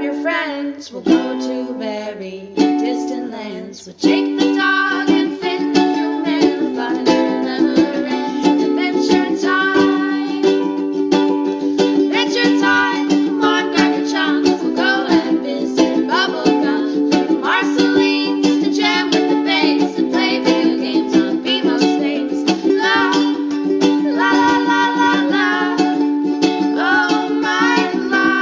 grab your friends, we'll go to very distant lands. We'll Jake the dog and Finn the human. We'll find a never-ending adventure time. Adventure time, come on, grab your chums. We'll go and visit Bubblegum, Marceline, and jam with the babes and play video games on BMO Space. La, la, la, la, la, la. Oh, my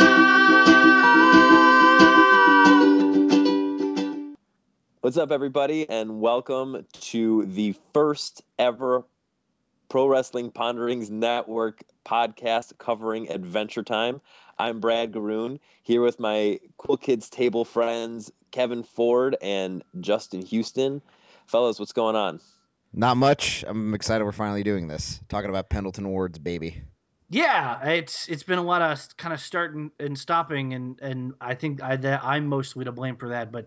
love. What's up, everybody, and welcome to the first ever Pro Wrestling Ponderings Network podcast covering Adventure Time. I'm Brad Garoon, here with my Cool Kids Table friends, Kevin Ford and Justin Houston. Fellas, what's going on? Not much. I'm excited we're finally doing this. Talking about Pendleton Ward's baby. Yeah, it's been a lot of kind of starting and stopping, and I think I'm mostly to blame for that. But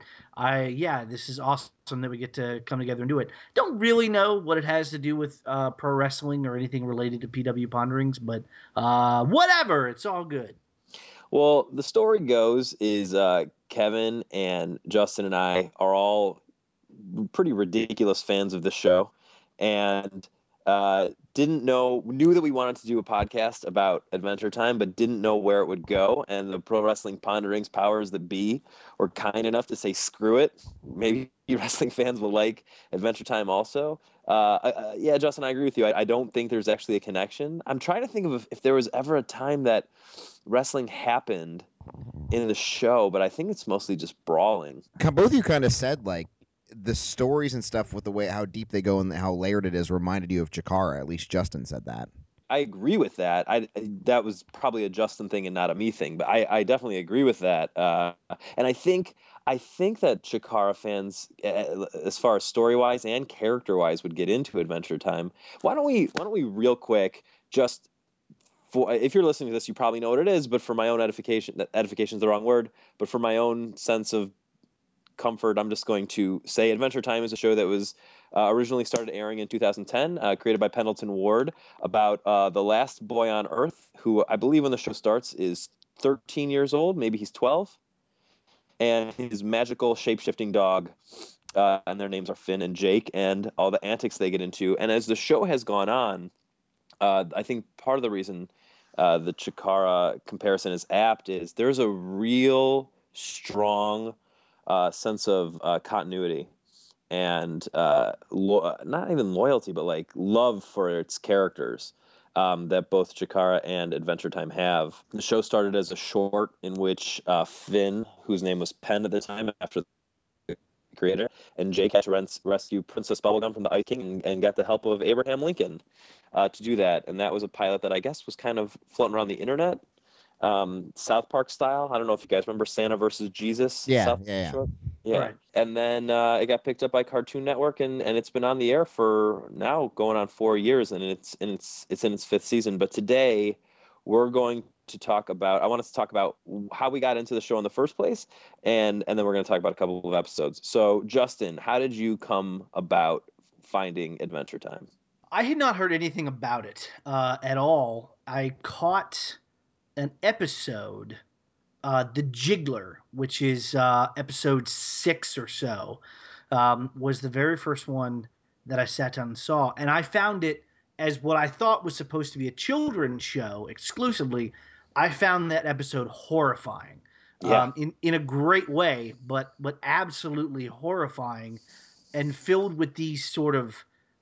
this is awesome that we get to come together and do it. Don't really know what it has to do with pro wrestling or anything related to PW Ponderings, but whatever, it's all good. Well, the story goes is Kevin and Justin and I are all pretty ridiculous fans of the show, and knew that we wanted to do a podcast about Adventure Time, but didn't know where it would go. And the Pro Wrestling Ponderings powers that be were kind enough to say, screw it. Maybe wrestling fans will like Adventure Time also. Yeah, Justin, I agree with you. I don't think there's actually a connection. I'm trying to think of if there was ever a time that wrestling happened in the show, but I think it's mostly just brawling. Both of you kind of said, like, the stories and stuff with the way how deep they go and how layered it is reminded you of Chikara. At least Justin said that. I agree with that. That was probably a Justin thing and not a me thing, but I definitely agree with that. And I think that Chikara fans, as far as story wise and character wise, would get into Adventure Time. Why don't we real quick, just for, if you're listening to this, you probably know what it is, but for my own edification is the wrong word, but for my own sense of comfort, I'm just going to say Adventure Time is a show that was originally started airing in 2010, created by Pendleton Ward, about the last boy on Earth, who I believe when the show starts is 13 years old, maybe he's 12, and his magical shape-shifting dog, and their names are Finn and Jake, and all the antics they get into. And as the show has gone on, I think part of the reason the Chikara comparison is apt is there's a real strong sense of continuity and not even loyalty, but like love for its characters that both Chikara and Adventure Time have. The show started as a short in which Finn, whose name was Penn at the time after the creator, and Jake had to rescue Princess Bubblegum from the Ice King and got the help of Abraham Lincoln to do that. And that was a pilot that I guess was kind of floating around the internet. South Park style. I don't know if you guys remember Santa versus Jesus. Yeah. Right. And then it got picked up by Cartoon Network, and it's been on the air for now going on 4 years, and it's in its fifth season. But today we're going to talk about. I want us to talk about how we got into the show in the first place, and then we're going to talk about a couple of episodes. So, Justin, how did you come about finding Adventure Time? I had not heard anything about it at all. I caught an episode, The Jiggler, which is episode 6 or so, was the very first one that I sat down and saw. And I found it as what I thought was supposed to be a children's show exclusively. I found that episode horrifying. Yeah. In a great way, but absolutely horrifying and filled with these sort of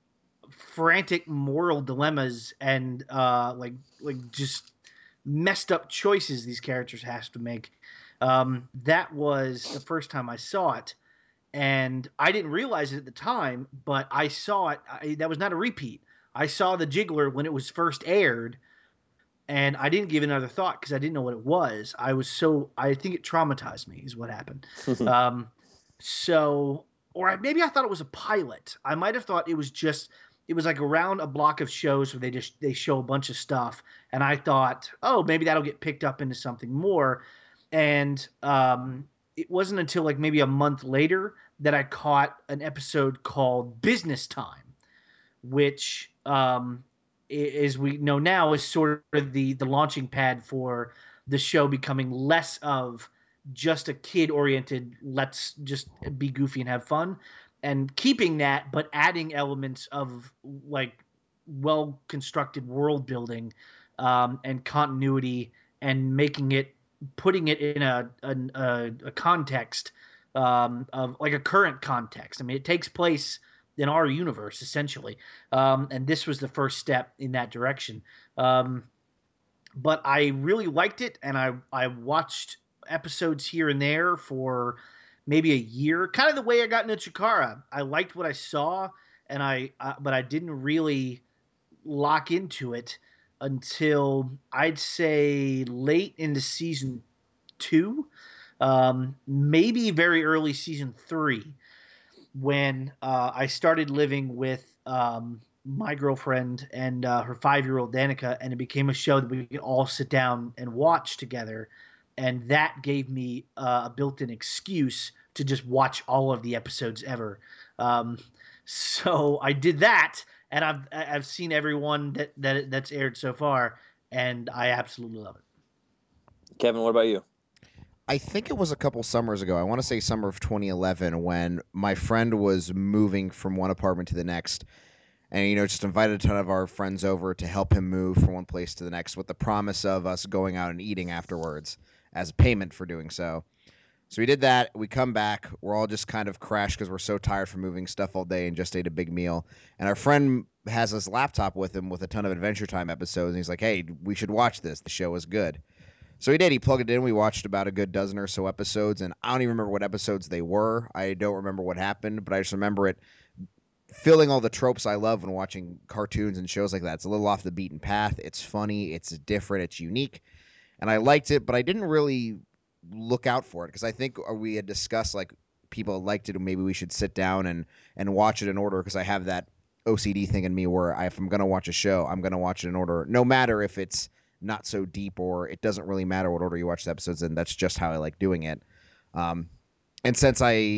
frantic moral dilemmas and like just messed up choices these characters have to make. That was the first time I saw it, and I didn't realize it at the time, but I saw it. That was not a repeat. I saw The Jiggler when it was first aired, and I didn't give it another thought because I didn't know what it was. I think it traumatized me is what happened. Or maybe I thought it was a pilot. I might have thought it was like around a block of shows where they show a bunch of stuff, and I thought, oh, maybe that'll get picked up into something more. And it wasn't until like maybe a month later that I caught an episode called Business Time, which, as we know now, is sort of the launching pad for the show becoming less of just a kid-oriented, let's just be goofy and have fun, and keeping that, but adding elements of like well-constructed world building and continuity, and putting it in a context of like a current context. I mean, it takes place in our universe essentially, and this was the first step in that direction. But I really liked it, and I watched episodes here and there for maybe a year, kind of the way I got into Chikara. I liked what I saw, and but I didn't really lock into it until I'd say late into season 2, maybe very early season 3, when I started living with my girlfriend and her 5-year-old Danica, and it became a show that we could all sit down and watch together, and that gave me a built-in excuse to just watch all of the episodes ever. So I did that, and I've seen everyone that's aired so far, and I absolutely love it. Kevin, what about you? I think it was a couple summers ago. I want to say summer of 2011, when my friend was moving from one apartment to the next, and just invited a ton of our friends over to help him move from one place to the next, with the promise of us going out and eating afterwards as payment for doing so. So we did that. We come back. We're all just kind of crashed because we're so tired from moving stuff all day and just ate a big meal. And our friend has his laptop with him with a ton of Adventure Time episodes. And he's like, hey, we should watch this. The show is good. So he did. He plugged it in. We watched about a good dozen or so episodes. And I don't even remember what episodes they were. I don't remember what happened, but I just remember it filling all the tropes I love when watching cartoons and shows like that. It's a little off the beaten path. It's funny. It's different. It's unique. And I liked it, but I didn't really look out for it because I think we had discussed like people liked it and maybe we should sit down and watch it in order, because I have that OCD thing in me where if I'm going to watch a show, I'm going to watch it in order, no matter if it's not so deep or it doesn't really matter what order you watch the episodes in. That's just how I like doing it. And since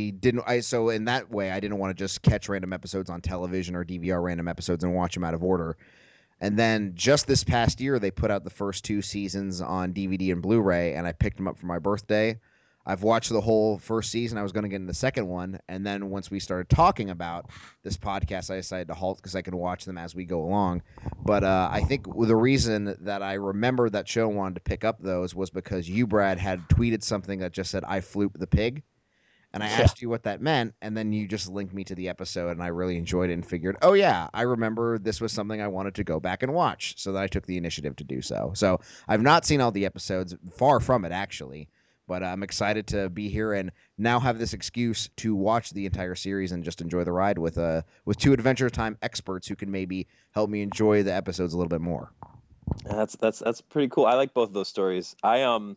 so in that way, I didn't want to just catch random episodes on television or DVR random episodes and watch them out of order. And then just this past year, they put out the first 2 seasons on DVD and Blu-ray, and I picked them up for my birthday. I've watched the whole first season. I was going to get in the second one. And then once we started talking about this podcast, I decided to halt because I can watch them as we go along. But I think the reason that I remember that show and wanted to pick up those was because you, Brad, had tweeted something that just said, I floop the pig. And I asked you what that meant, and then you just linked me to the episode, and I really enjoyed it and figured, oh, yeah, I remember this was something I wanted to go back and watch, so that I took the initiative to do so. So I've not seen all the episodes, far from it, actually, but I'm excited to be here and now have this excuse to watch the entire series and just enjoy the ride with 2 Adventure Time experts who can maybe help me enjoy the episodes a little bit more. That's pretty cool. I like both of those stories. I've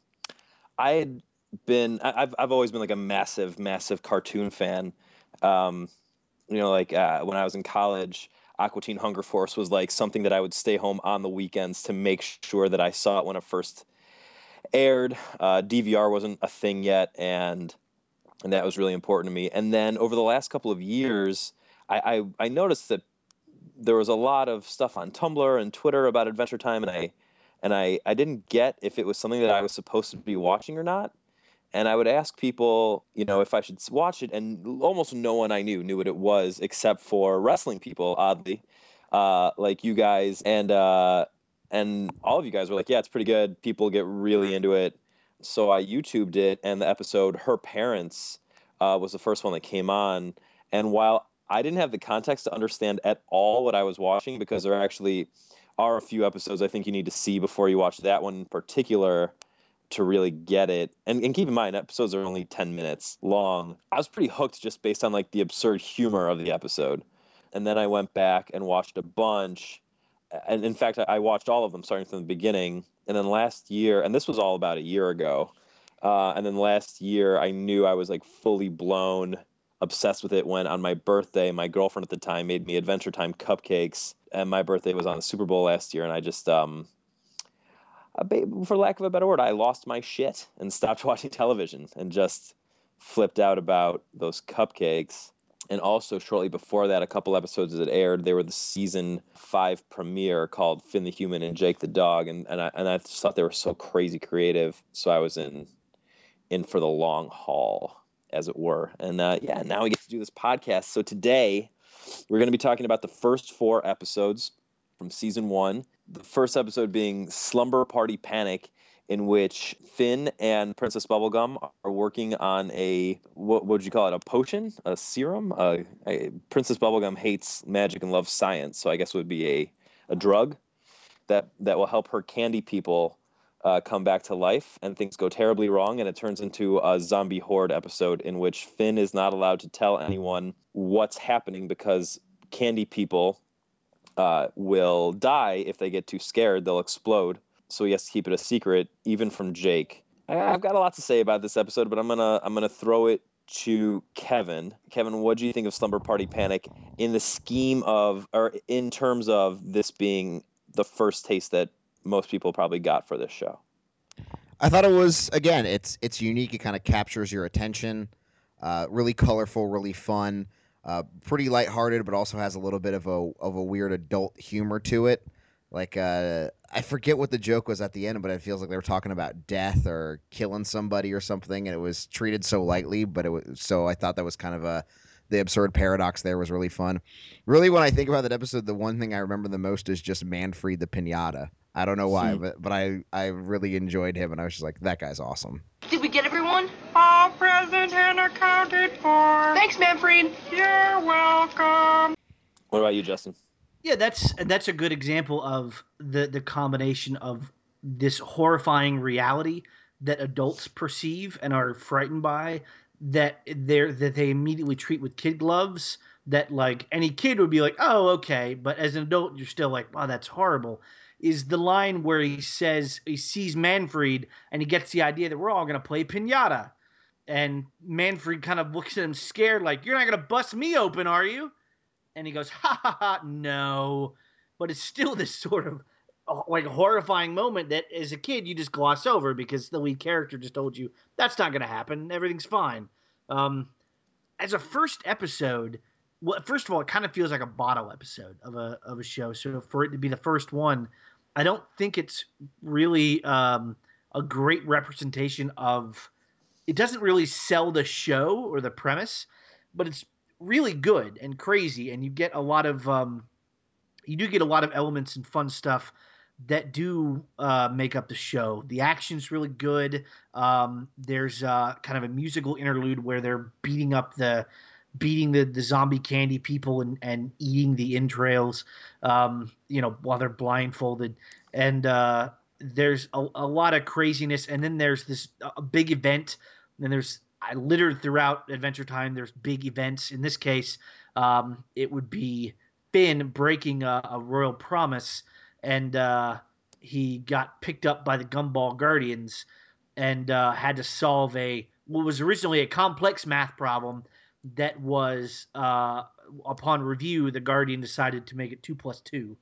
always been like a massive cartoon fan. When I was in college, Aqua Teen Hunger Force was like something that I would stay home on the weekends to make sure that I saw it when it first aired. DVR wasn't a thing yet, and that was really important to me. And then over the last couple of years, I noticed that there was a lot of stuff on Tumblr and Twitter about Adventure Time, and I didn't get if it was something that I was supposed to be watching or not. And I would ask people, if I should watch it, and almost no one I knew what it was, except for wrestling people, oddly, like you guys, and all of you guys were like, yeah, it's pretty good. People get really into it. So I YouTubed it, and the episode Her Parents was the first one that came on. And while I didn't have the context to understand at all what I was watching, because there actually are a few episodes I think you need to see before you watch that one in particular to really get it. And keep in mind, episodes are only 10 minutes long. I was pretty hooked just based on like the absurd humor of the episode. And then I went back and watched a bunch. And in fact, I watched all of them starting from the beginning. And then last year, and this was all about a year ago, and then last year I knew I was like fully blown obsessed with it when on my birthday, my girlfriend at the time made me Adventure Time cupcakes. And my birthday was on the Super Bowl last year. And I just, for lack of a better word, I lost my shit and stopped watching television and just flipped out about those cupcakes. And also shortly before that, a couple episodes that aired, they were the season 5 premiere called Finn the Human and Jake the Dog. And I just thought they were so crazy creative. So I was in in for the long haul, as it were. And yeah, now we get to do this podcast. So today we're going to be talking about the first 4 episodes from season 1. The first episode being Slumber Party Panic, in which Finn and Princess Bubblegum are working on what would you call it? A potion? A serum? Princess Bubblegum hates magic and loves science, so I guess it would be a drug that will help her candy people come back to life, and things go terribly wrong, and it turns into a zombie horde episode in which Finn is not allowed to tell anyone what's happening because candy people will die if they get too scared. They'll explode. So he has to keep it a secret, even from Jake. I've got a lot to say about this episode, but I'm gonna throw it to Kevin. Kevin, what do you think of Slumber Party Panic in the scheme of, or in terms of this being the first taste that most people probably got for this show? I thought it was, again, it's unique. It kind of captures your attention. Really colorful, really fun, pretty lighthearted, but also has a little bit of a weird adult humor to it. Like, I forget what the joke was at the end, but it feels like they were talking about death or killing somebody or something, and it was treated so lightly. But so I thought that was kind of the absurd paradox there was really fun. Really, when I think about that episode, the one thing I remember the most is just Manfred the Pinata. I don't know why, but I really enjoyed him, and I was just like, that guy's awesome. Did we get everyone? All present and accounted for. Thanks, Manfred. You're welcome. What about you, Justin? Yeah, that's a good example of the combination of this horrifying reality that adults perceive and are frightened by, that they immediately treat with kid gloves, that like any kid would be like, oh, okay, but as an adult you're still like, wow, that's horrible. Is the line where he says he sees Manfred and he gets the idea that we're all going to play piñata, and Manfred kind of looks at him scared like, you're not going to bust me open, are you? And he goes, ha ha ha, no. But it's still this sort of like horrifying moment that as a kid you just gloss over because the lead character just told you that's not going to happen. Everything's fine. As a first episode, well, first of all, it kind of feels like a bottle episode of a show. So for it to be the first one, I don't think it's really a great representation of. It doesn't really sell the show or the premise, but it's really good and crazy, and you get a lot of elements and fun stuff that do make up the show. The action's really good. There's kind of a musical interlude where they're beating the zombie candy people and eating the entrails, while they're blindfolded. And there's a lot of craziness. And then there's this a big event. And there's littered throughout Adventure Time, there's big events. In this case, it would be Finn breaking a royal promise, and he got picked up by the Gumball Guardians and had to solve what was originally a complex math problem that was, upon review, the Guardian decided to make it 2 + 2,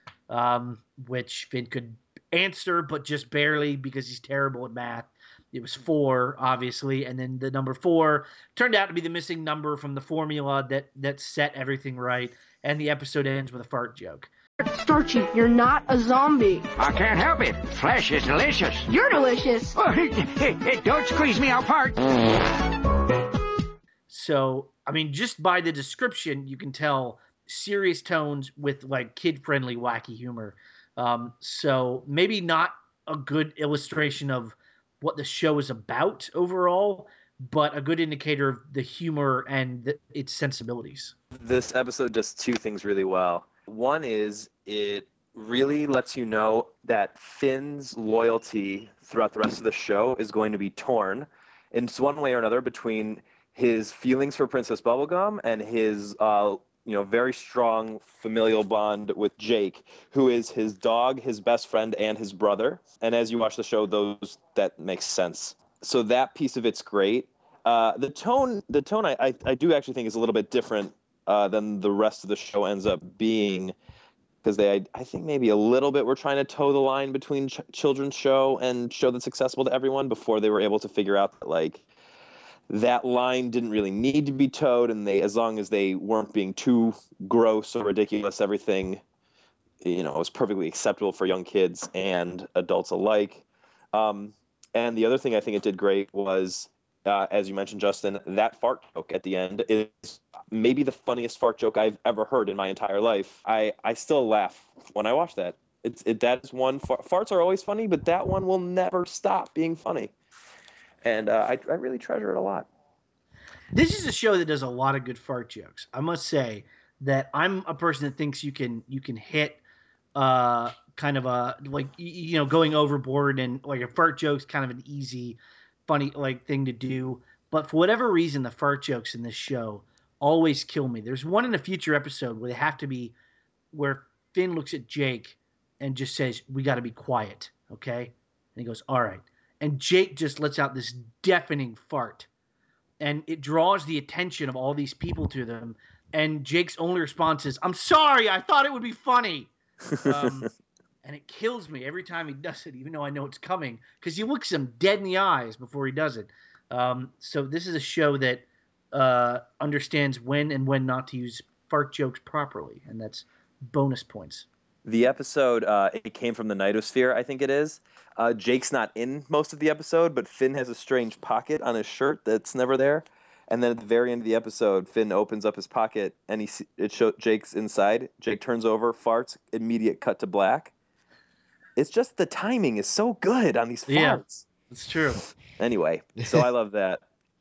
which Finn could answer, but just barely because he's terrible at math. It was 4, obviously, and then the number 4 turned out to be the missing number from the formula that set everything right, and the episode ends with a fart joke. Starchy, you're not a zombie. I can't help it. Flesh is delicious. You're delicious. Don't squeeze me apart. So, I mean, just by the description, you can tell serious tones with like kid-friendly, wacky humor. So maybe not a good illustration of what the show is about overall, but a good indicator of the humor and its sensibilities. This episode does 2 things really well. One is it really lets you know that Finn's loyalty throughout the rest of the show is going to be torn in one way or another between his feelings for Princess Bubblegum and his very strong familial bond with Jake, who is his dog, his best friend, and his brother. And as you watch the show, that makes sense. So that piece of it's great. The tone I do actually think is a little bit different than the rest of the show ends up being, because I think maybe a little bit were trying to toe the line between children's show and show that's accessible to everyone before they were able to figure out that like that line didn't really need to be towed, and as long as they weren't being too gross or ridiculous, everything, was perfectly acceptable for young kids and adults alike. And the other thing I think it did great was, as you mentioned, Justin, that fart joke at the end is maybe the funniest fart joke I've ever heard in my entire life. I still laugh when I watch that. That is one. Farts are always funny, but that one will never stop being funny. And I really treasure it a lot. This is a show that does a lot of good fart jokes. I must say that I'm a person that thinks you can hit kind of a going overboard, and like a fart joke's kind of an easy, funny like thing to do. But for whatever reason, the fart jokes in this show always kill me. There's one in a future episode where they have to be where Finn looks at Jake and just says, "We got to be quiet, okay?" And he goes, "All right." And Jake just lets out this deafening fart, and it draws the attention of all these people to them. And Jake's only response is, "I'm sorry, I thought it would be funny." And it kills me every time he does it, even though I know it's coming, because he looks him dead in the eyes before he does it. So this is a show that understands when and when not to use fart jokes properly, and that's bonus points. The episode, it came from the Nightosphere, I think it is. Jake's not in most of the episode, but Finn has a strange pocket on his shirt that's never there. And then at the very end of the episode, Finn opens up his pocket and it shows Jake's inside. Jake turns over, farts, immediate cut to black. It's just the timing is so good on these farts. Yeah, it's true. Anyway, so I love that.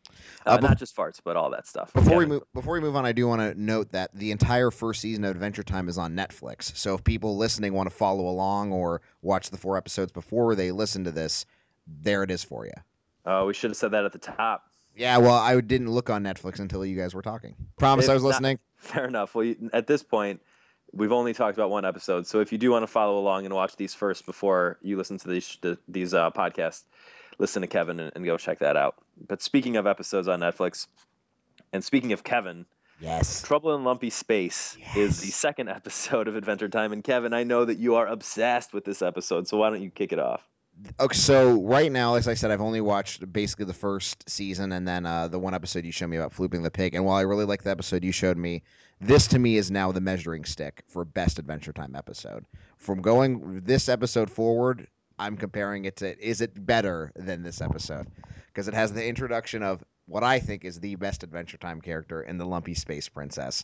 Not just farts, but all that stuff. Before we move on, I do want to note that the entire first season of Adventure Time is on Netflix. So if people listening want to follow along or watch the 4 episodes before they listen to this, there it is for you. Oh, we should have said that at the top. Yeah, well, I didn't look on Netflix until you guys were talking. Promise I was listening. Fair enough. Well, at this point, we've only talked about 1 episode. So if you do want to follow along and watch these first before you listen to these podcasts, listen to Kevin and go check that out. But speaking of episodes on Netflix, and speaking of Kevin, yes, Trouble in Lumpy Space is the 2nd episode of Adventure Time. And Kevin, I know that you are obsessed with this episode, so why don't you kick it off? Okay, so right now, as I said, I've only watched basically the first season and then the 1 episode you showed me about Flooping the Pig. And while I really like the episode you showed me, this to me is now the measuring stick for best Adventure Time episode. From going this episode forward, I'm comparing it to, is it better than this episode? Because it has the introduction of what I think is the best Adventure Time character in the Lumpy Space Princess,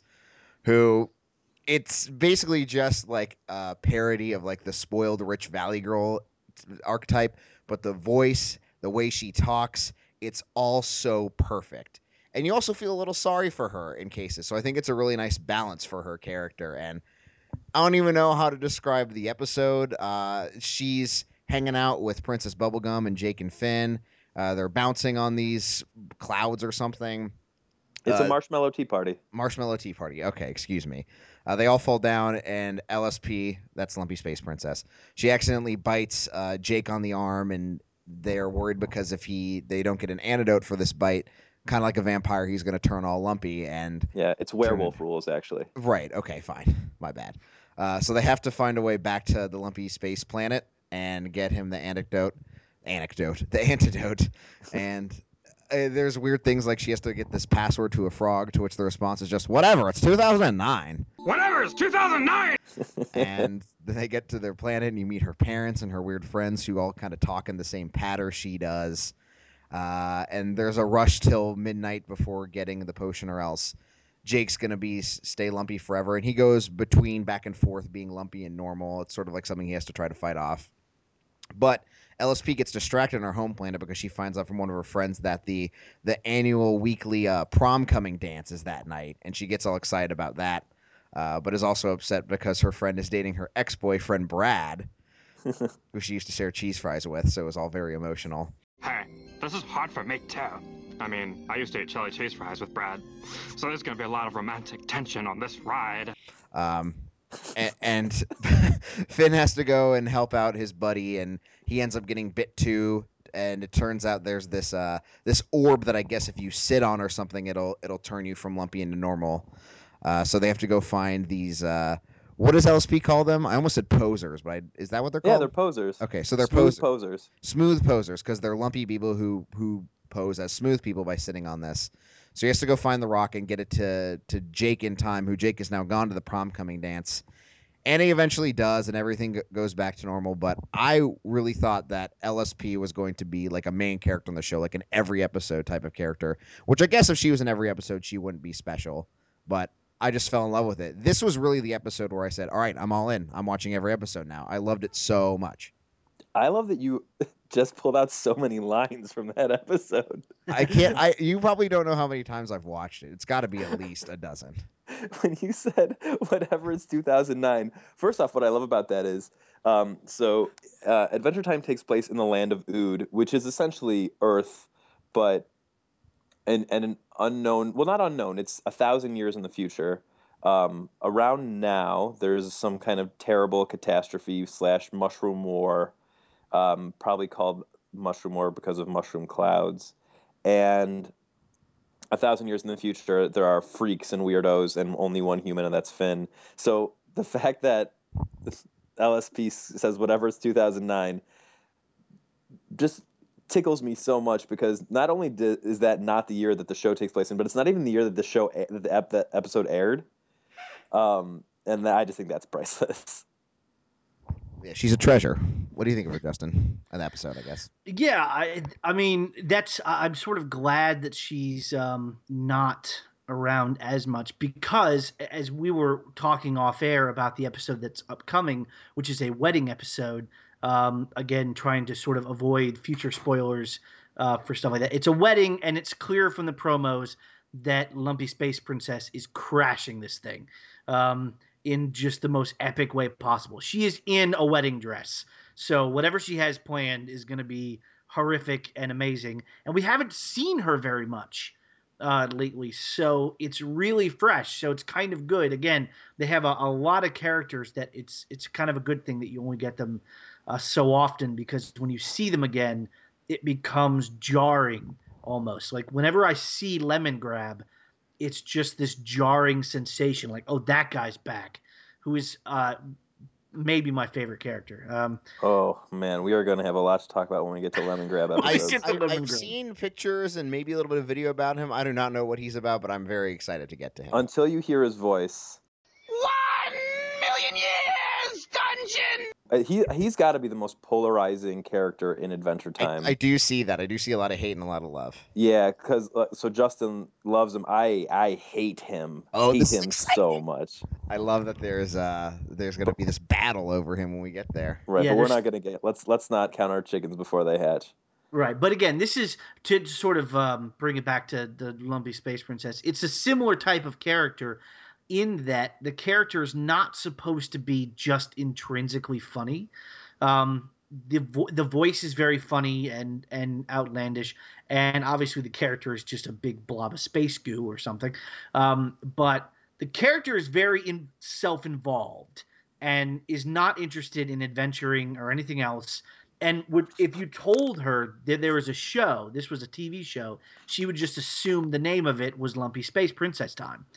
who it's basically just like a parody of like the spoiled rich Valley Girl archetype, but the voice, the way she talks, it's all so perfect. And you also feel a little sorry for her in cases. So I think it's a really nice balance for her character. And I don't even know how to describe the episode. She's hanging out with Princess Bubblegum and Jake and Finn. They're bouncing on these clouds or something. It's a marshmallow tea party. Marshmallow tea party. Okay, excuse me. They all fall down, and LSP, that's Lumpy Space Princess, she accidentally bites Jake on the arm, and they're worried because if they don't get an antidote for this bite, kind of like a vampire, he's going to turn all lumpy. And yeah, it's werewolf rules, actually. Right. Okay, fine. My bad. So they have to find a way back to the Lumpy Space planet and get him the antidote. And there's weird things like she has to get this password to a frog, to which the response is just, whatever, it's 2009. Whatever, it's 2009! And then they get to their planet, and you meet her parents and her weird friends who all kind of talk in the same patter she does. And there's a rush till midnight before getting the potion, or else Jake's going to stay lumpy forever. And he goes between back and forth being lumpy and normal. It's sort of like something he has to try to fight off. But LSP gets distracted on her home planet because she finds out from one of her friends that the annual weekly prom coming dance is that night, and she gets all excited about that, but is also upset because her friend is dating her ex-boyfriend Brad, who she used to share cheese fries with, so it was all very emotional. Hey, this is hard for me too. I mean, I used to eat chili cheese fries with Brad, so there's gonna be a lot of romantic tension on this ride. And Finn has to go and help out his buddy, and he ends up getting bit too. And it turns out there's this orb that I guess if you sit on or something, it'll turn you from lumpy into normal. So they have to go find these. What does LSP call them? I almost said posers, but is that what they're called? Yeah, they're posers. Okay, so they're posers. Smooth posers, because they're lumpy people who pose as smooth people by sitting on this. So he has to go find the rock and get it to Jake in time, who Jake has now gone to the prom coming dance. Annie eventually does, and everything goes back to normal. But I really thought that LSP was going to be like a main character on the show, like an every episode type of character. Which I guess if she was in every episode, she wouldn't be special. But I just fell in love with it. This was really the episode where I said, "All right, I'm all in. I'm watching every episode now." I loved it so much. I love that you just pulled out so many lines from that episode. I can't. You probably don't know how many times I've watched it. It's got to be at least a dozen. When you said whatever it's 2009, first off, what I love about that is, Adventure Time takes place in the land of Ood, which is essentially Earth, but an unknown. Well, not unknown. It's 1,000 years in the future. Around now, there's some kind of terrible catastrophe / mushroom war, probably called mushroom war because of mushroom clouds, and 1,000 years in the future, there are freaks and weirdos, and only one human, and that's Finn. So the fact that LSP says whatever it's 2009 just tickles me so much, because not only is that not the year that the show takes place in, but it's not even the year that the episode aired. And I just think that's priceless. Yeah, she's a treasure. What do you think of her, Justin? An episode, I guess. Yeah, I mean, I'm sort of glad that she's not around as much, because as we were talking off air about the episode that's upcoming, which is a wedding episode, again, trying to sort of avoid future spoilers for stuff like that. It's a wedding, and it's clear from the promos that Lumpy Space Princess is crashing this thing. In just the most epic way possible. She is in a wedding dress. So whatever she has planned is going to be horrific and amazing. And we haven't seen her very much lately. So it's really fresh. So it's kind of good. Again, they have a lot of characters that it's kind of a good thing that you only get them so often, because when you see them again, it becomes jarring almost. Like whenever I see Lemon Grab, it's just this jarring sensation, like, oh, that guy's back, who is maybe my favorite character. Oh man, we are going to have a lot to talk about when we get to Lemon Grab episodes. I've seen pictures and maybe a little bit of video about him. I do not know what he's about, but I'm very excited to get to him. Until you hear his voice. 1,000,000 years dungeon! He's got to be the most polarizing character in Adventure Time. I do see that. I do see a lot of hate and a lot of love. Yeah, because so Justin loves him. I hate him. Oh, hate this is him exciting. so much. I love that there's going to be this battle over him when we get there. Right, Yeah, but we're not going to get. Let's not count our chickens before they hatch. Right. But again, this is to sort of bring it back to the Lumpy Space Princess. It's a similar type of character in that the character is not supposed to be just intrinsically funny. The voice is very funny and outlandish, and obviously the character is just a big blob of space goo or something. But the character is very self-involved and is not interested in adventuring or anything else. And if you told her that there was a show, this was a TV show, she would just assume the name of it was Lumpy Space Princess Time.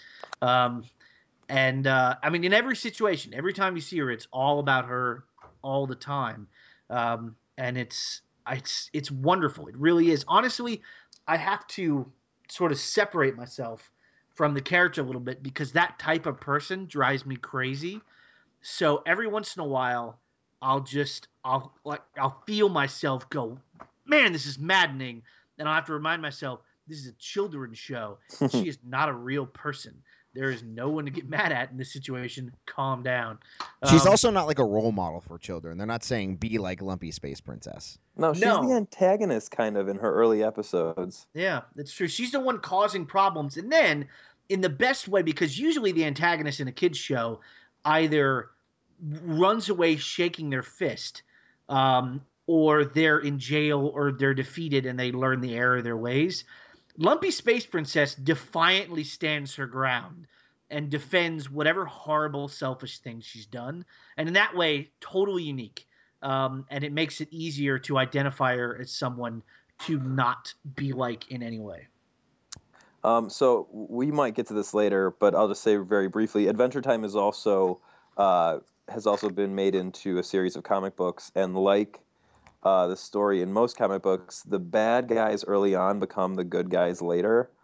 I mean, in every situation, every time you see her, it's all about her all the time. And it's wonderful. It really is. Honestly, I have to sort of separate myself from the character a little bit, because that type of person drives me crazy. So every once in a while, I'll feel myself go, man, this is maddening. And I'll have to remind myself, this is a children's show. She is not a real person. There is no one to get mad at in this situation. Calm down. She's also not like a role model for children. They're not saying be like Lumpy Space Princess. No, she's the antagonist kind of in her early episodes. Yeah, that's true. She's the one causing problems. And then in the best way, because usually the antagonist in a kid's show either runs away shaking their fist, or they're in jail, or they're defeated and they learn the error of their ways. Lumpy Space Princess defiantly stands her ground and defends whatever horrible, selfish things she's done. And in that way, totally unique. And it makes it easier to identify her as someone to not be like in any way. So we might get to this later, but I'll just say very briefly, Adventure Time is also has also been made into a series of comic books, and like the story in most comic books, the bad guys early on become the good guys later.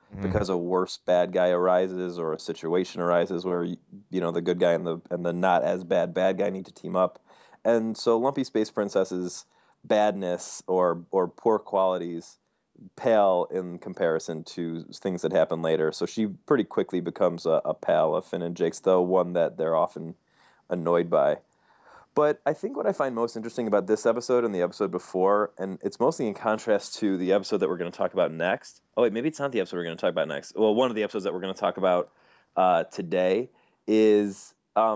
because a worse bad guy arises or a situation arises where the good guy and the not as bad guy need to team up. And so Lumpy Space Princess's badness or poor qualities pale in comparison to things that happen later. So she pretty quickly becomes a pal of Finn and Jake's, though one that they're often annoyed by. But I think what I find most interesting about this episode and the episode before, and it's mostly in contrast to the episode that we're going to talk about next. Oh, wait, maybe it's not the episode we're going to talk about next. Well, one of the episodes that we're going to talk about today is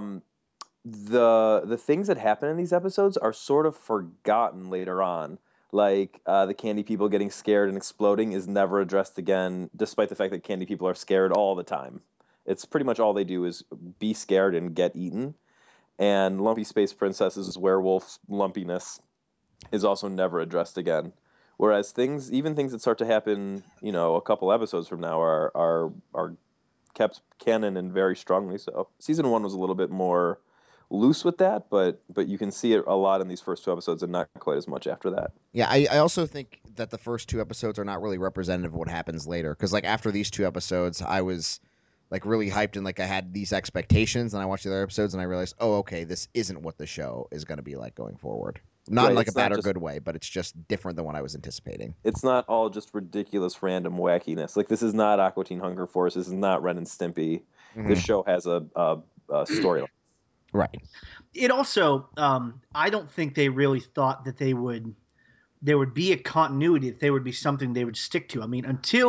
the things that happen in these episodes are sort of forgotten later on. Like the candy people getting scared and exploding is never addressed again, despite the fact that candy people are scared all the time. It's pretty much all they do is be scared and get eaten. And Lumpy Space Princess's werewolf lumpiness is also never addressed again. Whereas even things that start to happen, a couple episodes from now are kept canon and very strongly so. Season 1 was a little bit more loose with that, but you can see it a lot in these first 2 episodes and not quite as much after that. Yeah, I also think that the first 2 episodes are not really representative of what happens later. Because after these 2 episodes, I was really hyped and I had these expectations, and I watched the other episodes and I realized, oh, okay, this isn't what the show is going to be like going forward. Not Right, in a bad or good way, but it's just different than what I was anticipating. It's not all just ridiculous random wackiness. Like, this is not Aqua Teen Hunger Force. This is not Ren and Stimpy. This show has a storyline. Right. It also, I don't think they really thought that there would be a continuity, that there would be something they would stick to. I mean,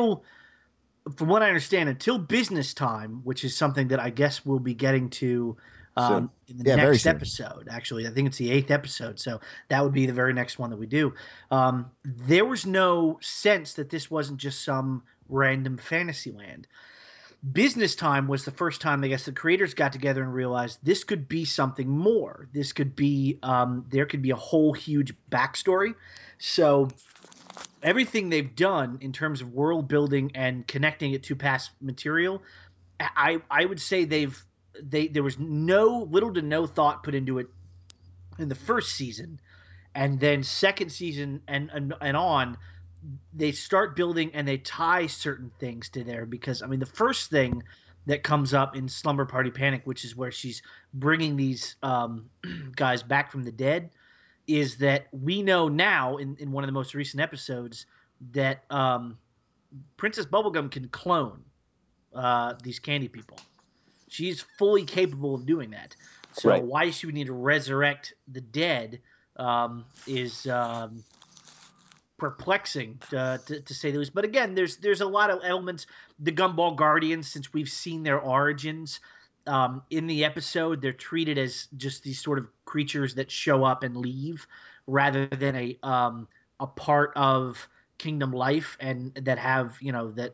from what I understand, until Business Time, which is something that I guess we'll be getting to in the next episode. Actually, I think it's the 8th episode, so that would be the very next one that we do. There was no sense that this wasn't just some random fantasy land. Business Time was the first time, I guess, the creators got together and realized this could be something more. This could be there could be a whole huge backstory. So everything they've done in terms of world building and connecting it to past material, I would say there was little to no thought put into it in the first season, and then second season and on, they start building and they tie certain things to there. Because I mean, the first thing that comes up in Slumber Party Panic, which is where she's bringing these guys back from the dead, is that we know now in one of the most recent episodes that Princess Bubblegum can clone these candy people. She's fully capable of doing that. So Right. Why she would need to resurrect the dead is perplexing to say the least. But again, there's a lot of elements. The Gumball Guardians, since we've seen their origins in the episode, they're treated as just these sort of creatures that show up and leave, rather than a part of Kingdom Life, and that have that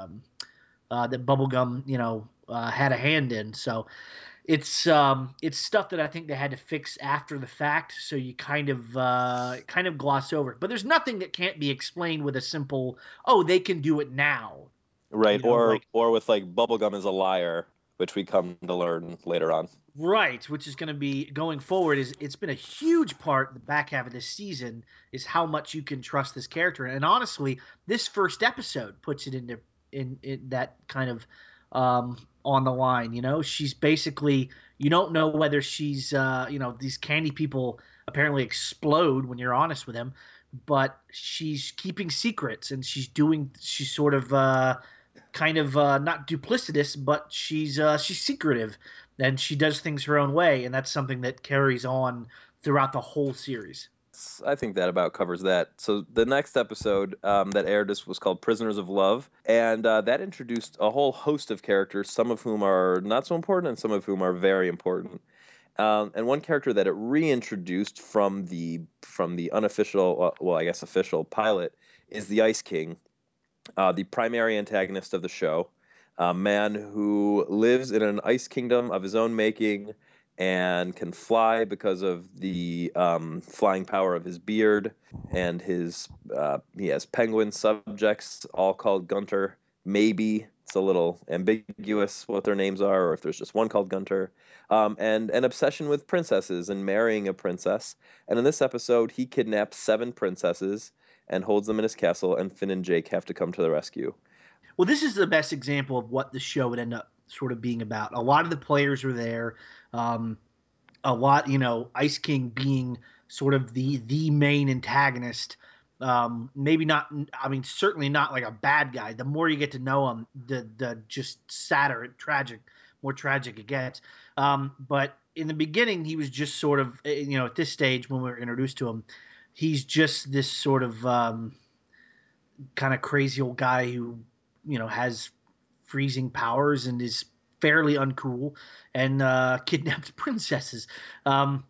Bubblegum had a hand in. So it's stuff that I think they had to fix after the fact, so you kind of gloss over it. But there's nothing that can't be explained with a simple, oh, they can do it now. Right, or with Bubblegum is a liar, which we come to learn later on. Right, which is going to be going forward. It's been a huge part, the back half of this season, is how much you can trust this character. And honestly, this first episode puts it in that kind of on the line. She's basically, you don't know whether she's these candy people apparently explode when you're honest with them, but she's keeping secrets, and she's sort of not duplicitous, but she's secretive, and she does things her own way, and that's something that carries on throughout the whole series. I think that about covers that. So the next episode that aired was called Prisoners of Love, and that introduced a whole host of characters, some of whom are not so important and some of whom are very important. And one character that it reintroduced from the unofficial, I guess official pilot, is the Ice King, the primary antagonist of the show, a man who lives in an ice kingdom of his own making and can fly because of the flying power of his beard, and he has penguin subjects, all called Gunter. Maybe it's a little ambiguous what their names are, or if there's just one called Gunter. And an obsession with princesses and marrying a princess. And in this episode, he kidnaps 7 princesses and holds them in his castle, and Finn and Jake have to come to the rescue. Well, this is the best example of what the show would end up sort of being about. A lot of the players are there. A lot, Ice King being sort of the main antagonist. Maybe not. I mean, certainly not like a bad guy. The more you get to know him, the just sadder and more tragic it gets. But in the beginning, he was just sort of, at this stage when we were introduced to him, he's just this sort of kind of crazy old guy who, has freezing powers and is fairly uncool and kidnaps princesses. And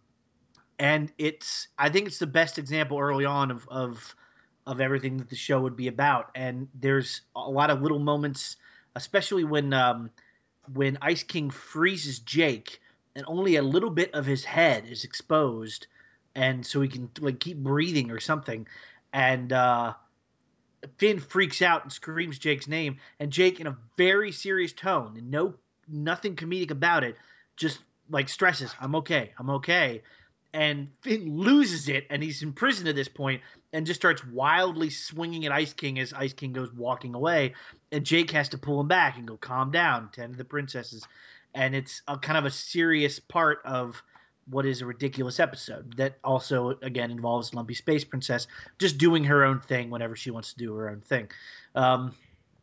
I think it's the best example early on of everything that the show would be about. And there's a lot of little moments, especially when Ice King freezes Jake and only a little bit of his head is exposed, and so he can like keep breathing or something. And Finn freaks out and screams Jake's name, and Jake, in a very serious tone and nothing comedic about it, just like stresses, I'm okay. And Finn loses it, and he's in prison at this point, and just starts wildly swinging at Ice King as Ice King goes walking away, and Jake has to pull him back and go, calm down, tend to the princesses. And it's a kind of a serious part of what is a ridiculous episode that also, again, involves Lumpy Space Princess just doing her own thing whenever she wants to do her own thing. I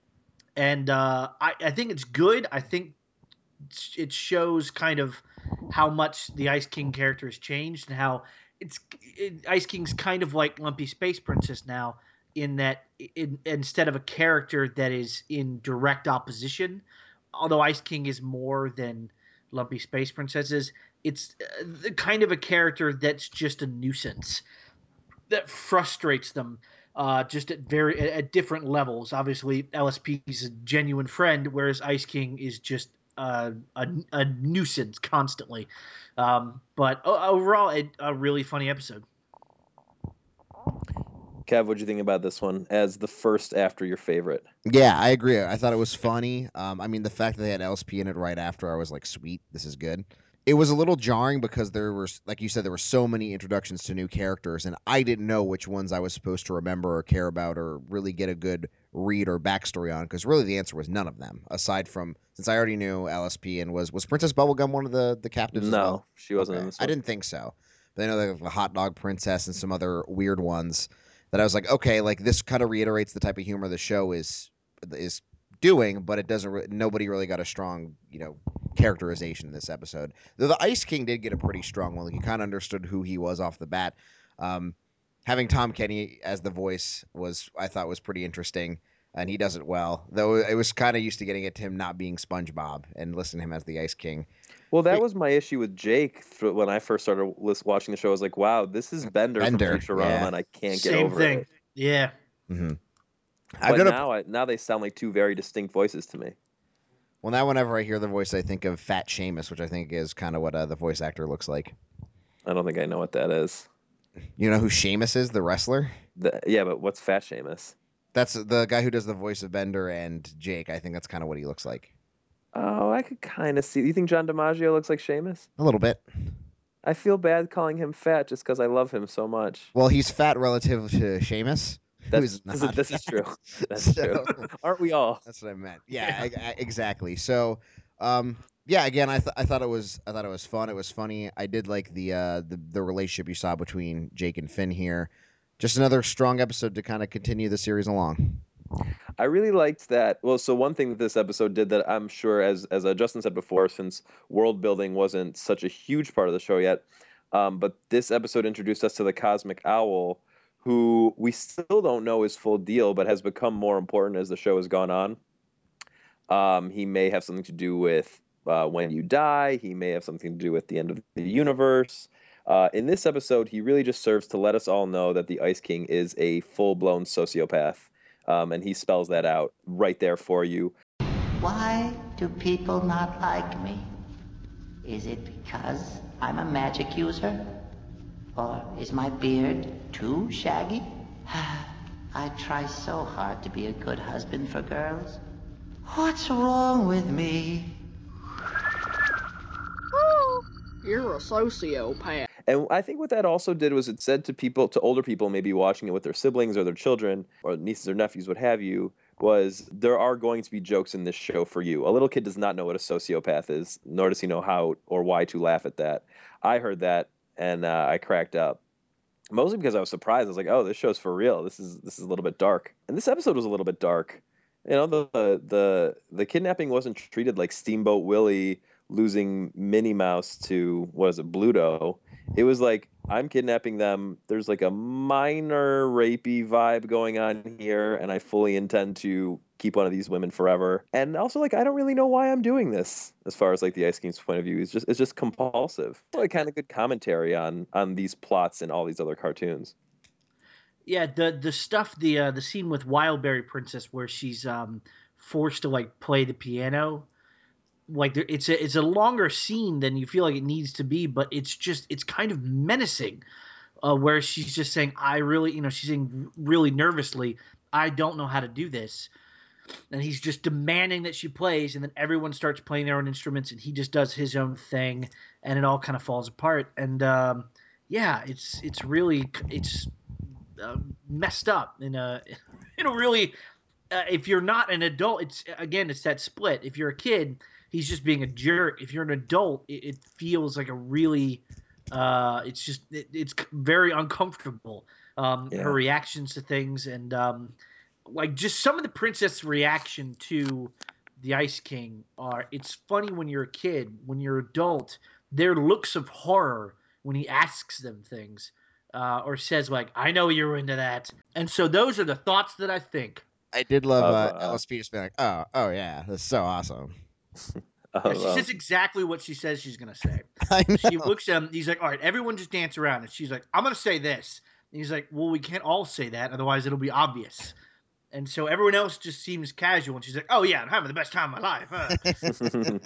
think it's good. I think it shows kind of how much the Ice King character has changed and how Ice King's kind of like Lumpy Space Princess now, in that instead of a character that is in direct opposition, although Ice King is more than Lumpy Space Princess is, it's the kind of a character that's just a nuisance that frustrates them just at different levels. Obviously, LSP is a genuine friend, whereas Ice King is just a nuisance constantly. But overall, a really funny episode. Kev, what'd you think about this one as the first after your favorite? Yeah, I agree. I thought it was funny. I mean, the fact that they had LSP in it right after, I was like, sweet, this is good. It was a little jarring because there were, like you said, there were so many introductions to new characters, and I didn't know which ones I was supposed to remember or care about or really get a good read or backstory on, because really the answer was none of them, aside from, since I already knew LSP, and was Princess Bubblegum one of the captives as well? No, she wasn't Okay. in this I one. didn't think so. But I know there was the Hot Dog Princess and some other weird ones that I was like, okay, like this kind of reiterates the type of humor the show is doing, but it doesn't. Nobody really got a strong, characterization in this episode. Though the Ice King did get a pretty strong one. Like, you kind of understood who he was off the bat. Having Tom Kenny as the voice I thought was pretty interesting, and he does it well. Though it was kind of used to getting at him not being SpongeBob and listening to him as the Ice King. Well, that was my issue with Jake when I first started watching the show. I was like, wow, this is Bender from Futurama, yeah. and I can't get Same over thing. it. Yeah. Mm-hmm. But now they sound like two very distinct voices to me. Well, now whenever I hear the voice, I think of Fat Seamus, which I think is kind of what the voice actor looks like. I don't think I know what that is. You know who Seamus is, the wrestler? Yeah, but what's Fat Seamus? That's the guy who does the voice of Bender and Jake. I think that's kind of what he looks like. Oh, I could kind of see. You think John DiMaggio looks like Seamus? A little bit. I feel bad calling him fat just because I love him so much. Well, he's fat relative to Seamus. This is true. That's true. Aren't we all? That's what I meant. Yeah, exactly. So, yeah. Again, I thought it was fun. It was funny. I did like the relationship you saw between Jake and Finn here. Just another strong episode to kind of continue the series along. I really liked that. Well, so one thing that this episode did that I'm sure, as Justin said before, since world building wasn't such a huge part of the show yet, but this episode introduced us to the Cosmic Owl, who we still don't know his full deal, but has become more important as the show has gone on. He may have something to do with when you die. He may have something to do with the end of the universe. In this episode, he really just serves to let us all know that the Ice King is a full-blown sociopath. And he spells that out right there for you. Why do people not like me? Is it because I'm a magic user? Or is my beard too shaggy? I try so hard to be a good husband for girls. What's wrong with me? Oh, you're a sociopath. And I think what that also did was it said to older people maybe watching it with their siblings or their children or nieces or nephews, what have you, was there are going to be jokes in this show for you. A little kid does not know what a sociopath is, nor does he know how or why to laugh at that. I heard that and I cracked up. Mostly because I was surprised. I was like, "Oh, this show's for real. This is a little bit dark." And this episode was a little bit dark. You know, the kidnapping wasn't treated like Steamboat Willie losing Minnie Mouse to what is it, Bluto. It was like I'm kidnapping them. There's like a minor rapey vibe going on here, and I fully intend to keep one of these women forever. And also, like, I don't really know why I'm doing this. As far as like the Ice King's point of view, it's just compulsive. Like kind of good commentary on these plots and all these other cartoons. Yeah, the stuff, the scene with Wildberry Princess where she's forced to like play the piano, like it's a longer scene than you feel like it needs to be, but it's kind of menacing, where she's just saying, I really, she's saying really nervously, I don't know how to do this, and he's just demanding that she plays, and then everyone starts playing their own instruments, and he just does his own thing, and it all kind of falls apart, and yeah, it's really messed up in a really if you're not an adult, it's that split. If you're a kid, he's just being a jerk. If you're an adult, it feels like a really it's very uncomfortable. Her reactions to things, and like just some of the princess reaction to the Ice King it's funny when you're a kid. When you're adult, their looks of horror when he asks them things, or says like, I know you're into that. And so those are the thoughts that I think. I did love LSP just being like, oh yeah, that's so awesome. She says exactly what she says she's going to say. I know. She looks at him. He's like, all right, everyone just dance around. And she's like, I'm going to say this. And he's like, well, we can't all say that. Otherwise, it'll be obvious. And so everyone else just seems casual. And she's like, oh, yeah, I'm having the best time of my life. Huh?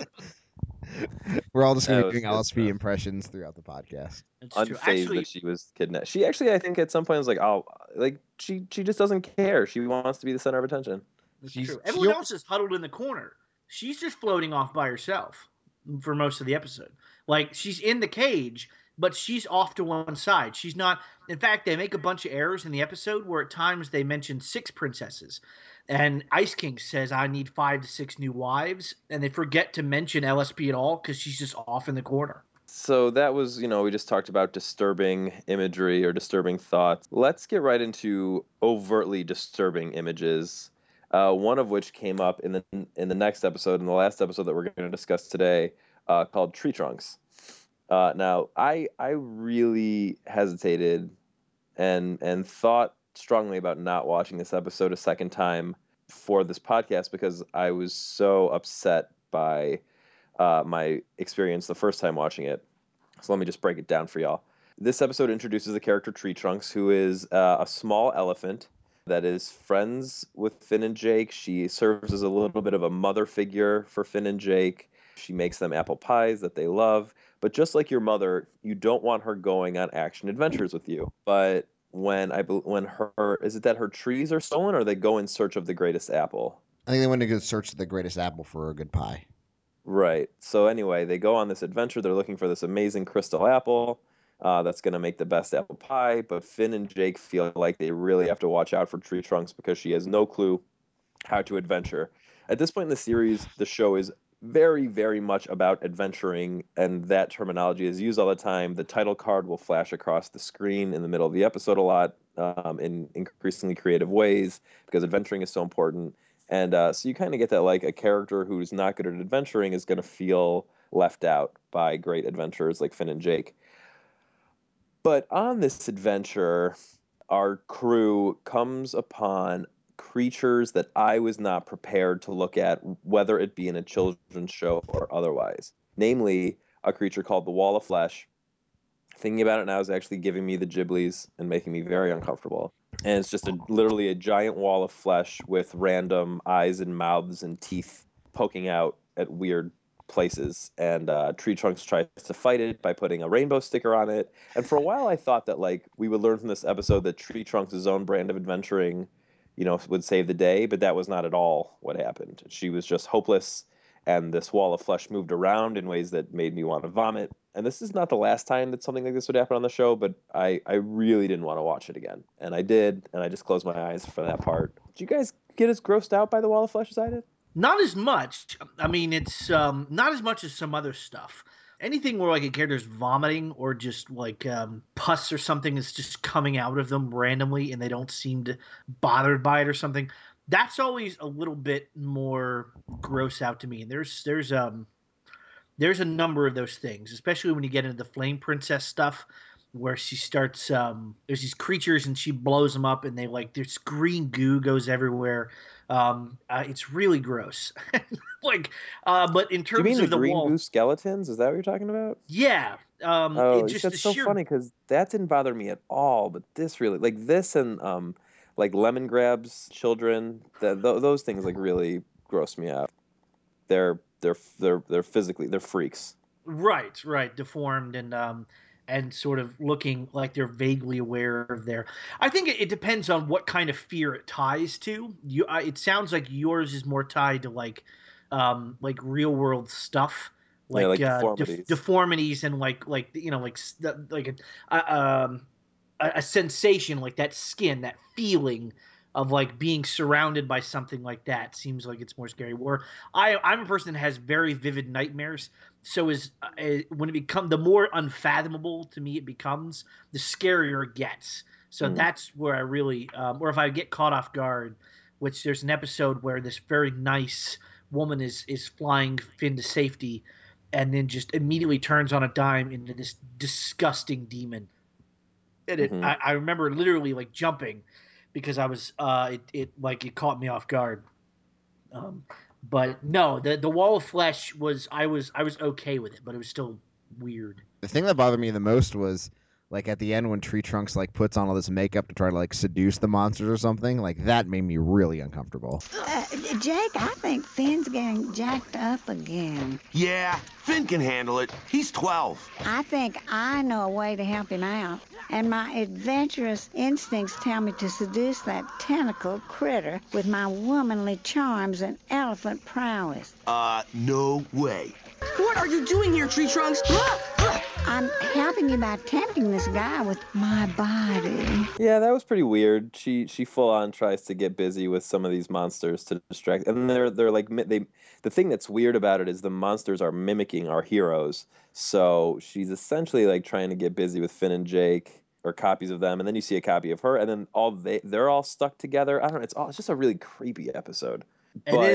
We're all just going to be doing LSP impressions throughout the podcast. Unfazed that she was kidnapped. She actually, I think, at some point was like, "Oh, like she just doesn't care. She wants to be the center of attention." That's true. Everyone else is huddled in the corner. She's just floating off by herself for most of the episode. Like she's in the cage, but she's off to one side. She's not. In fact, they make a bunch of errors in the episode where at times they mention 6 princesses. And Ice King says, I need 5 to 6 new wives. And they forget to mention LSP at all because she's just off in the corner. So that was, we just talked about disturbing imagery or disturbing thoughts. Let's get right into overtly disturbing images. One of which came up in the next episode, in the last episode that we're going to discuss today, called Tree Trunks. Now, I really hesitated and thought strongly about not watching this episode a second time for this podcast because I was so upset by my experience the first time watching it. So let me just break it down for y'all. This episode introduces the character Tree Trunks, who is a small elephant that is friends with Finn and Jake. She serves as a little bit of a mother figure for Finn and Jake. She makes them apple pies that they love. But just like your mother, you don't want her going on action adventures with you. But when is it that her trees are stolen, or they go in search of the greatest apple? I think they went to go search the greatest apple for a good pie. Right. So anyway, they go on this adventure. They're looking for this amazing crystal apple that's going to make the best apple pie. But Finn and Jake feel like they really have to watch out for Tree Trunks because she has no clue how to adventure. At this point in the series, the show is very, very much about adventuring, and that terminology is used all the time. The title card will flash across the screen in the middle of the episode a lot in increasingly creative ways because adventuring is so important. And so you kind of get that, like, a character who's not good at adventuring is going to feel left out by great adventurers like Finn and Jake. But on this adventure, our crew comes upon creatures that I was not prepared to look at, whether it be in a children's show or otherwise. Namely, a creature called the Wall of Flesh. Thinking about it now is actually giving me the Ghiblies and making me very uncomfortable. And it's just literally a giant wall of flesh with random eyes and mouths and teeth poking out at weird places. And Tree Trunks tries to fight it by putting a rainbow sticker on it. And for a while, I thought that, like, we would learn from this episode that Tree Trunks' own brand of adventuring, would save the day. But that was not at all what happened. She was just hopeless. And this wall of flesh moved around in ways that made me want to vomit. And this is not the last time that something like this would happen on the show, but I really didn't want to watch it again. And I did, and I just closed my eyes for that part. Did you guys get as grossed out by the Wall of Flesh as I did? Not as much. I mean, it's not as much as some other stuff. Anything where like a character's vomiting or just like pus or something is just coming out of them randomly and they don't seem to bothered by it or something. That's always a little bit more gross out to me. And there's a number of those things, especially when you get into the Flame Princess stuff, where she starts. There's these creatures and she blows them up, and they like this green goo goes everywhere. It's really gross. But in Do you terms mean of the green wall, goo skeletons? Is that what you're talking about? yeah. Oh, It just that's the so sheer funny because that didn't bother me at all. But this really, like this and like Lemon Grab's children, those things like really gross me out. They're physically they're freaks. right, deformed and sort of looking like they're vaguely aware of their. I think it depends on what kind of fear it ties to. It sounds like yours is more tied to like real world stuff, Yeah, like like deformities. deformities and like you know like a sensation like that skin, that feeling of like being surrounded by something like that seems like it's more scary. Where I'm a person that has very vivid nightmares, so is when it become the more unfathomable to me it becomes, the scarier it gets. So that's where I really, or if I get caught off guard, which there's an episode where this very nice woman is flying Finn to safety, and then just immediately turns on a dime into this disgusting demon. And I remember literally like jumping because I was it caught me off guard. But no, the Wall of Flesh was I was okay with it, but it was still weird. The thing that bothered me the most was like at the end when Tree Trunks like puts on all this makeup to try to like seduce the monsters or something. Like that made me really uncomfortable. Jake, I think Finn's getting jacked up again. Yeah, Finn can handle it. He's 12. I think I know a way to help him out. And my adventurous instincts tell me to seduce that tentacle critter with my womanly charms and elephant prowess. No way. What are you doing here, Tree Trunks? I'm helping you by tempting this guy with my body. Yeah, that was pretty weird. She full on tries to get busy with some of these monsters to distract, and they're like the thing that's weird about it is the monsters are mimicking our heroes. So she's essentially like trying to get busy with Finn and Jake, or copies of them, and then you see a copy of her, and then they're all stuck together. I don't know. It's just a really creepy episode. And then in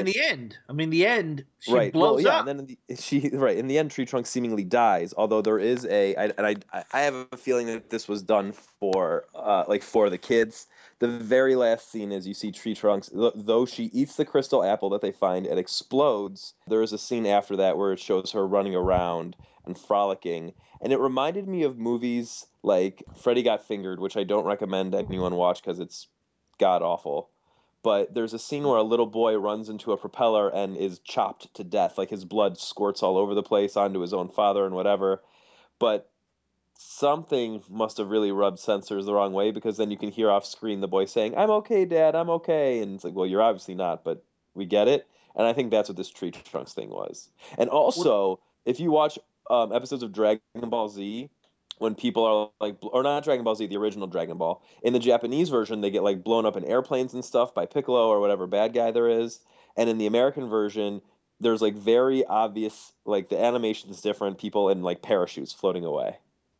the end, she right, blows well, yeah, up. and then in the end, Tree Trunks seemingly dies. Although there is I have a feeling that this was done for for the kids. The very last scene is you see Tree Trunks, though she eats the crystal apple that they find, it explodes. There is a scene after that where it shows her running around and frolicking, and it reminded me of movies like Freddy Got Fingered, which I don't recommend anyone watch because it's god awful. But there's a scene where a little boy runs into a propeller and is chopped to death. Like his blood squirts all over the place onto his own father and whatever. But something must have really rubbed censors the wrong way, because then you can hear off screen the boy saying, "I'm okay, Dad, I'm okay." And it's like, well, you're obviously not, but we get it. And I think that's what this Tree Trunks thing was. And also, if you watch episodes of Dragon Ball Z, when people are like, or not Dragon Ball Z, the original Dragon Ball, in the Japanese version, they get like blown up in airplanes and stuff by Piccolo or whatever bad guy there is. And in the American version, there's like very obvious, like the animation is different, people in like parachutes floating away.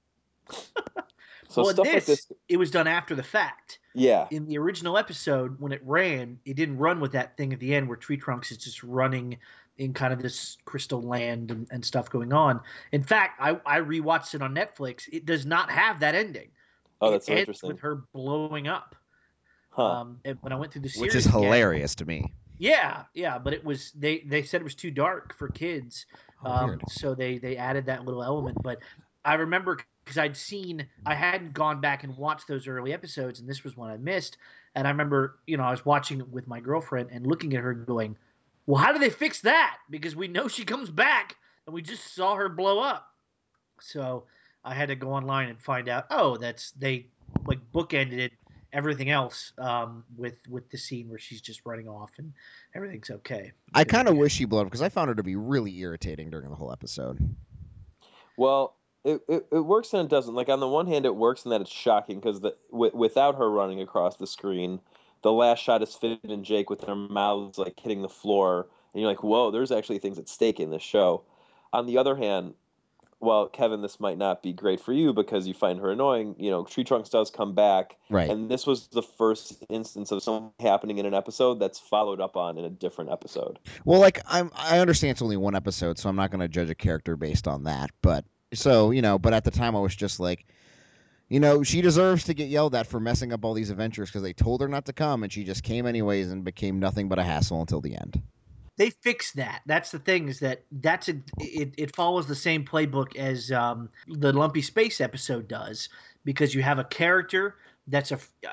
So well, stuff like this, it was done after the fact. Yeah. In the original episode, when it ran, it didn't run with that thing at the end where Tree Trunks is just running in kind of this crystal land and stuff going on. In fact, I rewatched it on Netflix. It does not have that ending. Oh, that's so ends interesting. with her blowing up. Huh. When I went through the series, Which is hilarious to me. Yeah, but it was they said it was too dark for kids, Weird. so they added that little element. But I remember because I hadn't gone back and watched those early episodes, and this was one I missed. And I remember, I was watching it with my girlfriend and looking at her going, well, how do they fix that? Because we know she comes back, and we just saw her blow up. So I had to go online and find out, they like bookended it, everything else with the scene where she's just running off and everything's okay. I kind of wish she blew up because I found her to be really irritating during the whole episode. Well, it works and it doesn't. Like on the one hand, it works in that it's shocking because without her running across the screen, the last shot is Finn and Jake with their mouths like hitting the floor, and you're like, whoa, there's actually things at stake in this show. On the other hand, well, Kevin, this might not be great for you because you find her annoying. Tree Trunks does come back, Right. and this was the first instance of something happening in an episode that's followed up on in a different episode. Well, like I understand it's only one episode, so I'm not going to judge a character based on that. But but at the time I was just like, she deserves to get yelled at for messing up all these adventures because they told her not to come, and she just came anyways and became nothing but a hassle until the end. They fixed that. That's the thing, is that it follows the same playbook as the Lumpy Space episode does, because you have a character that's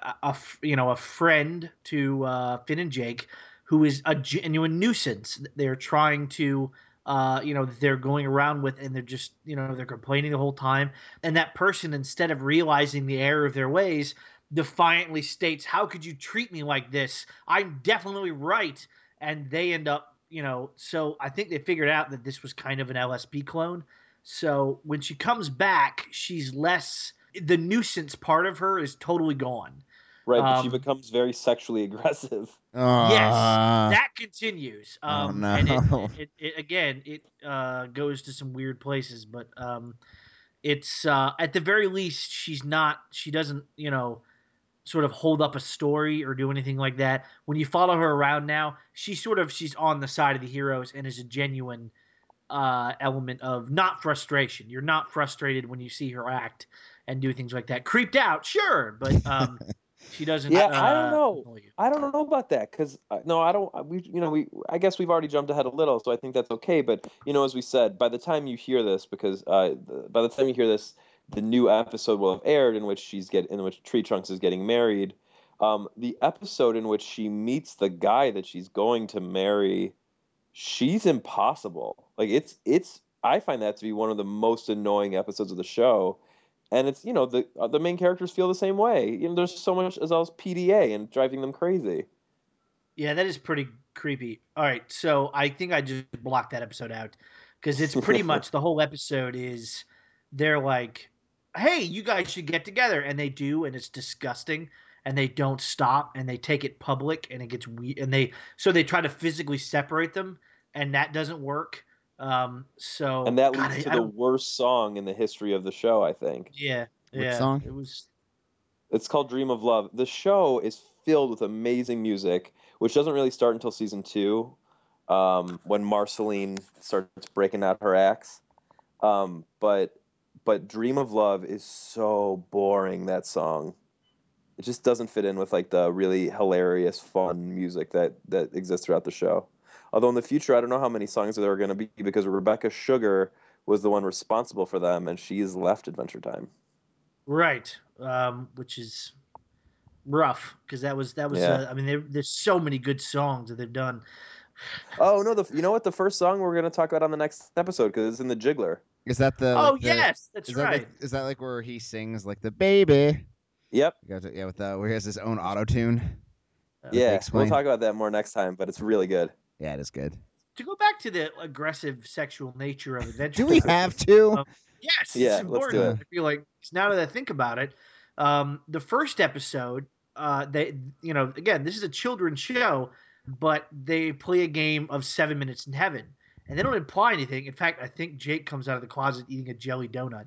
a friend to Finn and Jake, who is a genuine nuisance. They're trying to they're going around with, and they're just they're complaining the whole time, and that person, instead of realizing the error of their ways, defiantly states, "How could you treat me like this? I'm definitely right." And they end up, so I think they figured out that this was kind of an LSP clone. So when she comes back, she's less, the nuisance part of her is totally gone. Right, but she becomes very sexually aggressive. Yes, that continues. No. And it goes to some weird places, but it's at the very least, she doesn't, sort of hold up a story or do anything like that. When you follow her around now, she's on the side of the heroes and is a genuine element of not frustration. You're not frustrated when you see her act and do things like that. Creeped out, sure, but she doesn't. Yeah, I don't know. I don't know about that because no, I don't. I guess we've already jumped ahead a little, so I think that's okay. But as we said, by the time you hear this, because by the time you hear this, the new episode will have aired in which Tree Trunks is getting married. The episode in which she meets the guy that she's going to marry, she's impossible. Like it's. I find that to be one of the most annoying episodes of the show. And it's, the main characters feel the same way. There's so much as well as PDA and driving them crazy. Yeah, that is pretty creepy. All right, so I think I just blocked that episode out because it's pretty much the whole episode is they're like, hey, you guys should get together. And they do, and it's disgusting. And they don't stop, and they take it public, and it gets weird. And they try to physically separate them, and that doesn't work. And that leads to the worst song in the history of the show, I think. Yeah. What song? It's called Dream of Love. The show is filled with amazing music, which doesn't really start until season 2, when Marceline starts breaking out her axe. But Dream of Love is so boring, that song. It just doesn't fit in with like the really hilarious, fun music that exists throughout the show. Although in the future, I don't know how many songs there are going to be because Rebecca Sugar was the one responsible for them, and she's left Adventure Time. Right, which is rough because that was. Yeah. There's so many good songs that they've done. Oh no! You know what? The first song we're going to talk about on the next episode because it's in the Jiggler. Is that the? Oh yes, that's right. Is that like where he sings like the baby? Yep. Yeah, where he has his own auto tune. Yeah, we'll talk about that more next time, but it's really good. Yeah, it is good. To go back to the aggressive sexual nature of Adventure Do we have to? Yes. Yeah, it's important. let's do it. I feel like now that I think about it, the first episode, again, this is a children's show, but they play a game of 7 Minutes in Heaven, and they don't imply anything. In fact, I think Jake comes out of the closet eating a jelly donut.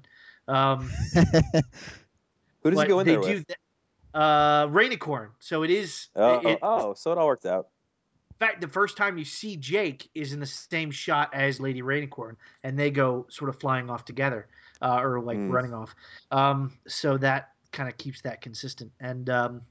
Who does he go in there with? Rainicorn. So it is. So it all worked out. In fact, the first time you see Jake is in the same shot as Lady Rainicorn, and they go sort of flying off together, or like running off. So that kind of keeps that consistent. And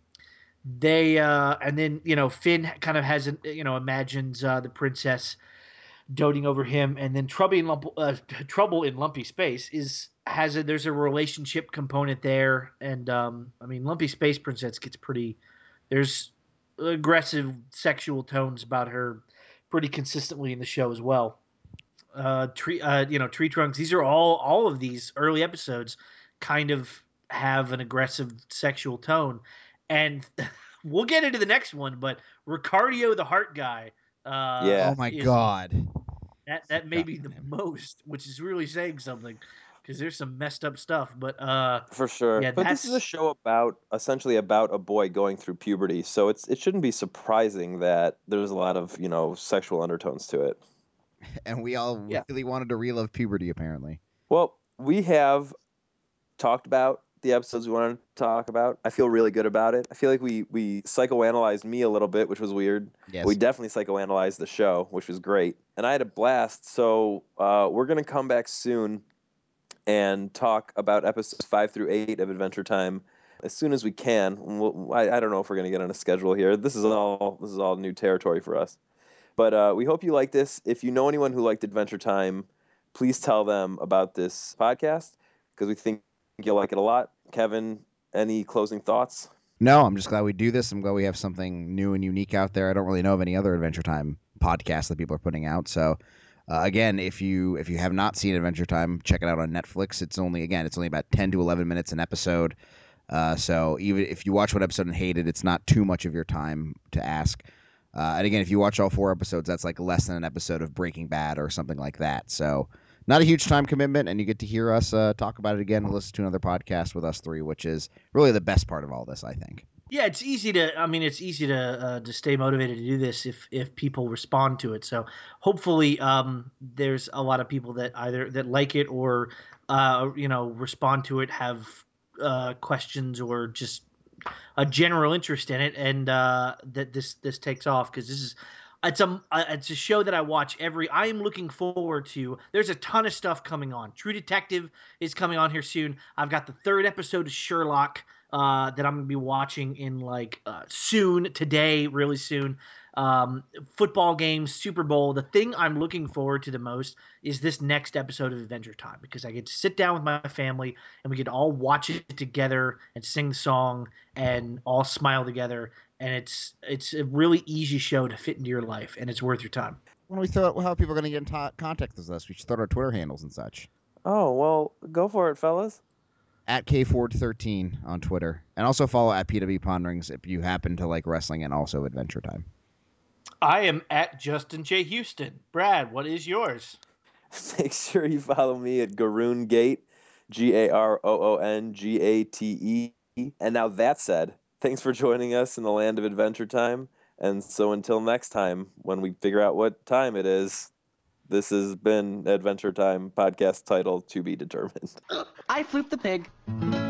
and then Finn kind of has imagines the princess doting over him, and then Trouble in Lumpy Space there's a relationship component there, and Lumpy Space Princess gets pretty. There's aggressive sexual tones about her pretty consistently in the show as well. Tree Trunks. These are all of these early episodes kind of have an aggressive sexual tone, and we'll get into the next one. But Ricardio the Heart Guy. Oh my God. That may be the most, which is really saying something. because there's some messed up stuff. But For sure. yeah, But this is a show about essentially about a boy going through puberty, so it shouldn't be surprising that there's a lot of, sexual undertones to it. And we all really wanted to relive puberty, apparently. Well, we have talked about the episodes we wanted to talk about. I feel really good about it. I feel like we psychoanalyzed me a little bit, which was weird. Yes. We definitely psychoanalyzed the show, which was great. And I had a blast. So we're going to come back soon and talk about episodes 5 through 8 of Adventure Time as soon as we can. I don't know if we're going to get on a schedule here. This is all new territory for us. But we hope you like this. If you know anyone who liked Adventure Time, please tell them about this podcast because we think you'll like it a lot. Kevin, any closing thoughts? No, I'm just glad we do this. I'm glad we have something new and unique out there. I don't really know of any other Adventure Time podcasts that people are putting out. So, again, if you have not seen Adventure Time, check it out on Netflix. It's only about 10 to 11 minutes an episode. So even if you watch one episode and hate it, it's not too much of your time to ask. And again, if you watch all 4 episodes, that's like less than an episode of Breaking Bad or something like that. So not a huge time commitment, and you get to hear us talk about it again and listen to another podcast with us 3, which is really the best part of all this, I think. Yeah, it's easy to stay motivated to do this if people respond to it. So hopefully there's a lot of people that either that like it or respond to it, have questions or just a general interest in it, and that this takes off, because it's a show that I watch I am looking forward to. There's a ton of stuff coming on. True Detective is coming on here soon. I've got the 3rd episode of Sherlock that I'm going to be watching in soon, today, really soon. Football games, Super Bowl. The thing I'm looking forward to the most is this next episode of Adventure Time, because I get to sit down with my family and we get to all watch it together and sing the song and all smile together. And it's a really easy show to fit into your life, and it's worth your time. When we thought how people are going to get in contact with us, we should throw out our Twitter handles and such. Oh, well, go for it, fellas. At KFord13 on Twitter. And also follow at PW Ponderings if you happen to like wrestling and also Adventure Time. I am at Justin J. Houston. Brad, what is yours? Make sure you follow me at Garoon Gate, GaroonGate. And now that said, thanks for joining us in the land of Adventure Time. And so until next time, when we figure out what time it is, this has been Adventure Time, podcast title to be determined. I flipped the pig.